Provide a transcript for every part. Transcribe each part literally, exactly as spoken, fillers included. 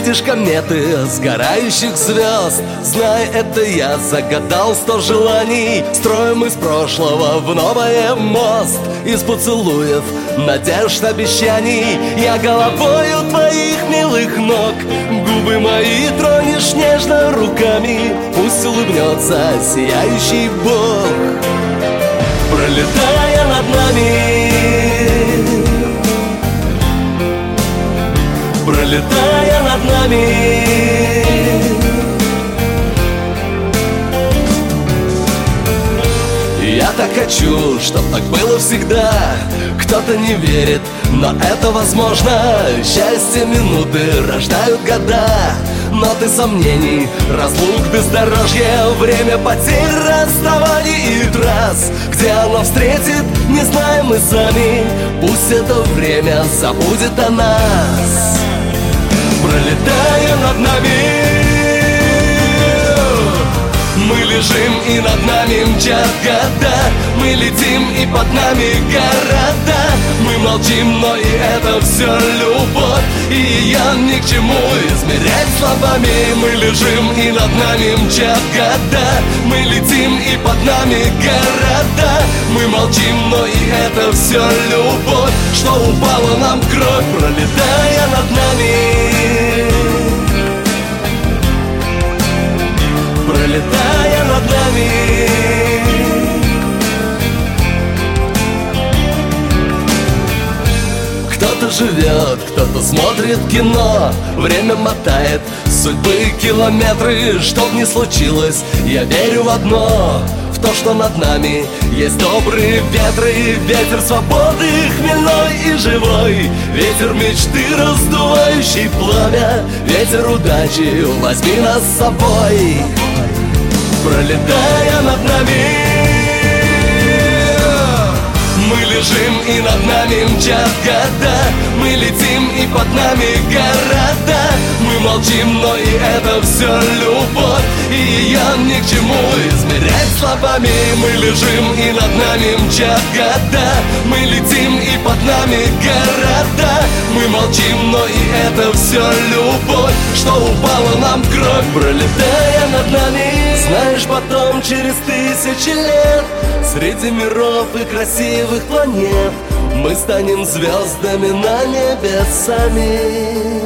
видишь кометы сгорающих звезд. Знай, это я загадал сто желаний. Строим из прошлого в новое мост. Из поцелуев, надежд, обещаний. Я головою твоих милых ног. Губы мои тронешь нежно руками. Пусть улыбнется сияющий Бог, пролетая над нами, пролетая над нами. Я так хочу, чтоб так было всегда. Кто-то не верит, но это возможно. Счастье минуты рождают года. Ноты сомнений, разлук, бездорожье, время потерь, расставаний и трасс. Где оно встретит, не знаем мы сами. Пусть это время забудет о нас, пролетая над нами. Мы лежим, и над нами мчат года. Мы летим, и под нами города. Мы молчим, но и это все любовь. И ее ни к чему измерять словами. Мы лежим, и над нами мчат года. Мы летим, и под нами города. Мы молчим, но и это все любовь. Что упала нам в кровь, пролетая над нами, пролетая над нами. Кто-то живет, кто-то смотрит кино. Время мотает судьбы километры. Что б ни случилось, я верю в одно: в то, что над нами есть добрые ветры. Ветер свободы, хмельной и живой. Ветер мечты, раздувающий пламя. Ветер удачи, возьми нас с собой, пролетая над нами. Мы лежим, и над нами мчат года. Мы летим, и под нами города. Мы молчим, но и это все любовь. И ее ни к чему измерять словами. Мы лежим, и над нами мчат года. Мы летим, и под нами города. Мы молчим, но и это все любовь. Что упала нам в кровь, пролетая над нами. Знаешь, потом, через тысячи лет, среди миров и красивых планет, мы станем звездами на небе сами.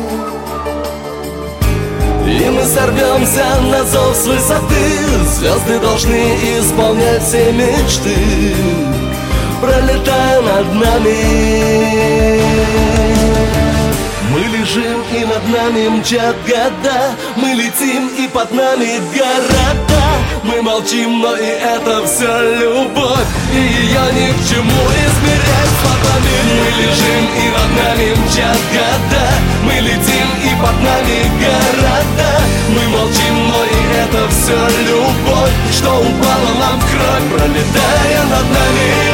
И мы сорвемся на зов с высоты. Звезды должны исполнять все мечты, пролетая над нами. Мы лежим, и над нами мчат года. Мы летим, и под нами города. Мы молчим, но и это все любовь. И ее ни к чему измерять словами. Мы лежим, и над нами мчат года. Мы летим, и под нами города. Мы молчим, но и это все любовь. Что упала нам в кровь, пролетая над нами.